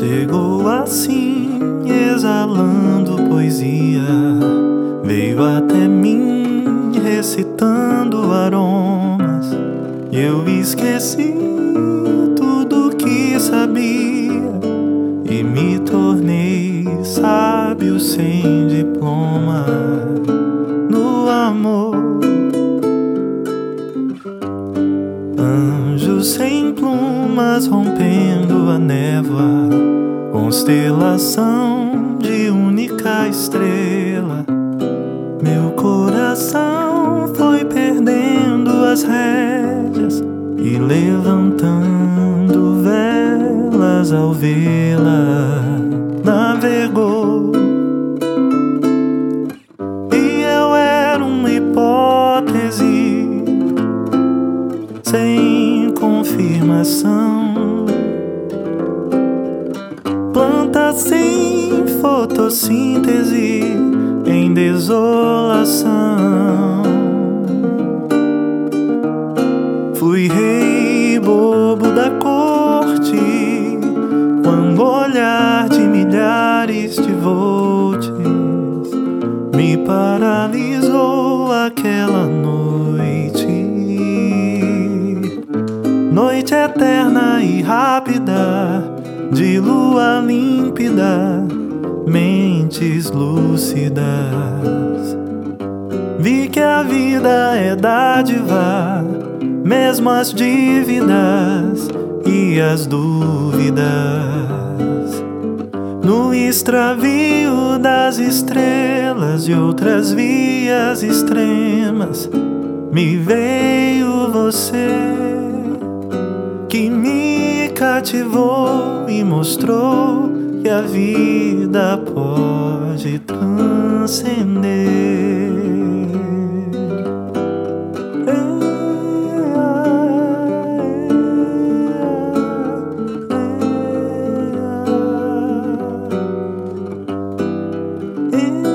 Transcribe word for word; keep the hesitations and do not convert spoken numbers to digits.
Chegou assim, exalando poesia, veio até mim recitando aromas. Eu esqueci tudo que sabia e me tornei sábio sem diploma no amor. Anjo sem plumas rompendo a névoa, constelação de única estrela. Meu coração foi perdendo as rédeas e levantando velas ao vê-la, navegou. E eu era uma hipótese sem confirmação, planta sem fotossíntese em desolação. Fui rei bobo da corte quando o olhar de milhares de volts me paralisou aquela noite. Noite eterna e rápida, de lua límpida, mentes lúcidas. Vi que a vida é dádiva, mesmo as dívidas e as dúvidas. No extravio das estrelas e outras vias extremas, me veio você, que me cativou e mostrou que a vida pode transcender. É, é, é, é.